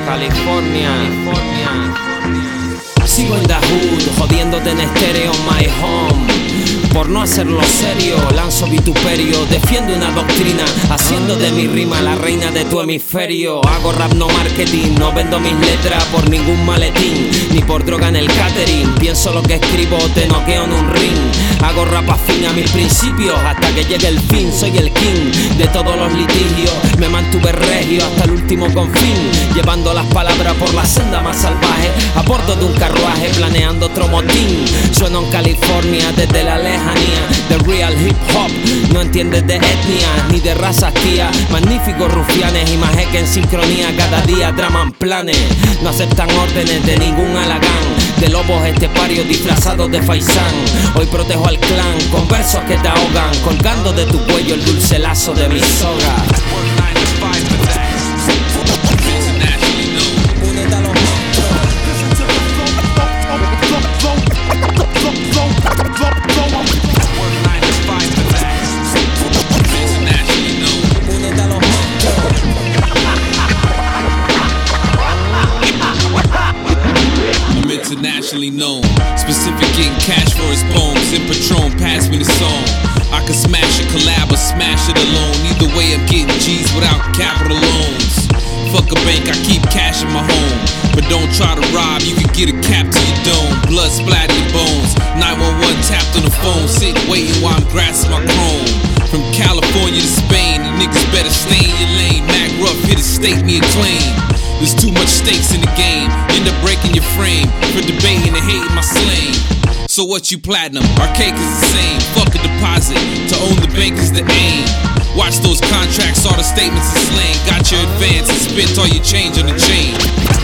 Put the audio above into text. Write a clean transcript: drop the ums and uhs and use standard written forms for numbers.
California. Sigo en the hood, jodiéndote en estéreo, my home. Por no hacerlo serio, lanzo vituperio. Defiendo una doctrina, haciendo de mi rima la reina de tu hemisferio. Hago rap, no marketing, no vendo mis letras por ningún maletín, ni por droga en el catering. Pienso lo que escribo, te noqueo en un ring. Hago rap afín a mis principios hasta que llegue el fin. Soy el king de todos los litigios. Me mantuve regio hasta el último confín, llevando las palabras por la senda más salvaje, a bordo de un carruaje, planeando otro motín. Sueno en California desde la lejanía. The real hip hop, no entiendes de etnia ni de razas, tía. Magníficos rufianes, imagen en sincronía. Cada día traman planes, no aceptan órdenes de ningún alagán. De lobos esteparios disfrazados de faisán. Hoy protejo al clan con versos que te ahogan, colgando de tu cuello el dulce lazo de mi soga. Internationally known, specific getting cash for his poems. In Patron, pass me the song. I could smash a collab or smash it alone. Either way, I'm getting G's without capital loans. Fuck a bank, I keep cash in my home. But don't try to rob, you can get a cap to your dome. Blood splatter your bones. 911 tapped on the phone, sitting waiting while I'm grasping my chrome. From California to Spain, the niggas better stay in your lane. Mac Ruff hit a stake me a claim. There's too much stakes in the game, end up breaking your frame for debating and hating my slang. So what you platinum? Our cake is the same. Fuck a deposit, to own the bank is the aim. Watch those contracts, all the statements are slang. Got your advance and spent all your change on the chain.